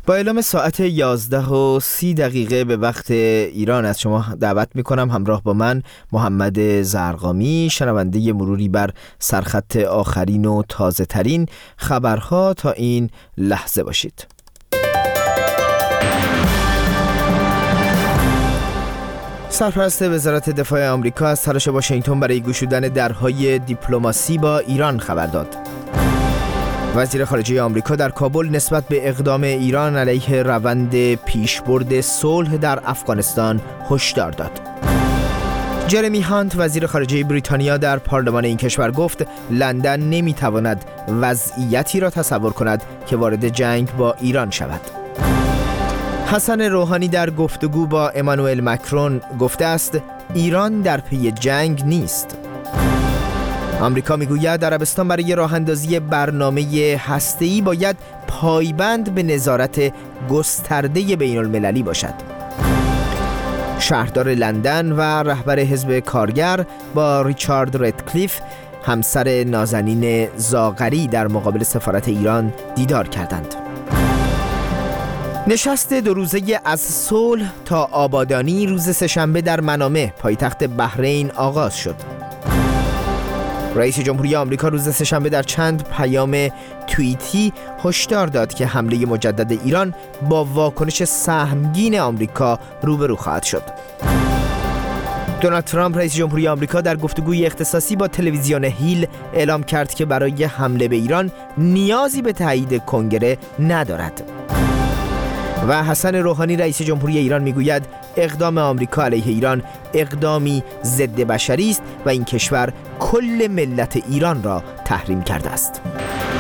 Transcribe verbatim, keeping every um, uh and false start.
با اعلام ساعت یازده و سی دقیقه به وقت ایران از شما دعوت میکنم همراه با من محمد زرقامی شنونده مروری بر سرخط آخرین و تازه ترین خبرها تا این لحظه باشید. سرپرست وزارت دفاع آمریکا از تلاش واشنگتن برای گشودن درهای دیپلماسی با ایران خبر داد. وزیر خارجه آمریکا در کابل نسبت به اقدام ایران علیه روند پیشبرد صلح در افغانستان هشدار داد. جرمی هانت وزیر خارجه بریتانیا در پارلمان این کشور گفت لندن نمیتواند وضعیتی را تصور کند که وارد جنگ با ایران شود. حسن روحانی در گفتگو با امانوئل مکرون گفته است ایران در پی جنگ نیست. آمریکا میگوید عربستان برای راه اندازی برنامه هسته‌ای باید پایبند به نظارت گسترده بین المللی باشد. شهردار لندن و رهبر حزب کارگر با ریچارد ردکلیف همسر نازنین زاغری در مقابل سفارت ایران دیدار کردند. نشست دو روزه از صلح تا آبادانی روز سه‌شنبه در منامه پایتخت بحرین آغاز شد. رئیس جمهوری آمریکا روز سه‌شنبه در چند پیام توییتی هشدار داد که حمله مجدد ایران با واکنش سهمگین آمریکا روبرو خواهد شد. دونالد ترامپ رئیس جمهوری آمریکا در گفتگوی اختصاصی با تلویزیون هیل اعلام کرد که برای حمله به ایران نیازی به تایید کنگره ندارد. و حسن روحانی رئیس جمهوری ایران میگوید اقدام آمریکا علیه ایران اقدامی ضد بشری است و این کشور کل ملت ایران را تحریم کرده است.